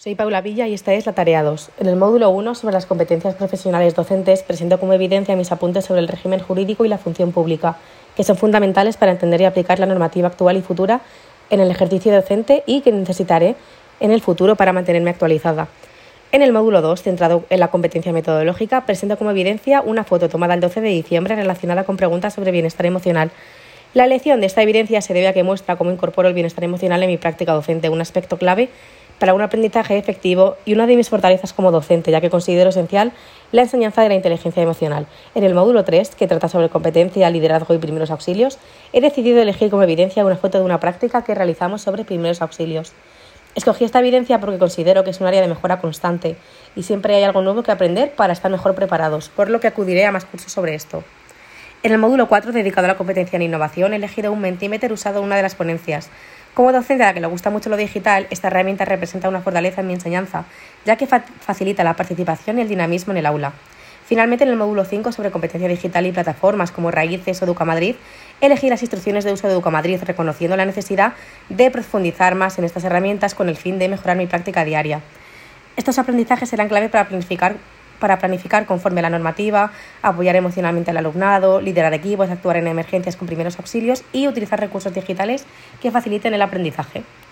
Soy Paula Villa y esta es la tarea 2. En el módulo 1 sobre las competencias profesionales docentes presento como evidencia mis apuntes sobre el régimen jurídico y la función pública, que son fundamentales para entender y aplicar la normativa actual y futura en el ejercicio docente y que necesitaré en el futuro para mantenerme actualizada. En el módulo 2, centrado en la competencia metodológica, presento como evidencia una foto tomada el 12 de diciembre relacionada con preguntas sobre bienestar emocional. La elección de esta evidencia se debe a que muestra cómo incorporo el bienestar emocional en mi práctica docente, un aspecto clave para un aprendizaje efectivo y una de mis fortalezas como docente, ya que considero esencial la enseñanza de la inteligencia emocional. En el módulo 3, que trata sobre competencia, liderazgo y primeros auxilios, he decidido elegir como evidencia una foto de una práctica que realizamos sobre primeros auxilios. Escogí esta evidencia porque considero que es un área de mejora constante y siempre hay algo nuevo que aprender para estar mejor preparados, por lo que acudiré a más cursos sobre esto. En el módulo 4, dedicado a la competencia en innovación, he elegido un Mentimeter usado en una de las ponencias. Como docente a la que le gusta mucho lo digital, esta herramienta representa una fortaleza en mi enseñanza, ya que facilita la participación y el dinamismo en el aula. Finalmente, en el módulo 5, sobre competencia digital y plataformas como Raíces o Educamadrid, elegí las instrucciones de uso de Educamadrid, reconociendo la necesidad de profundizar más en estas herramientas con el fin de mejorar mi práctica diaria. Estos aprendizajes serán clave para planificar conforme a la normativa, apoyar emocionalmente al alumnado, liderar equipos, actuar en emergencias con primeros auxilios y utilizar recursos digitales que faciliten el aprendizaje.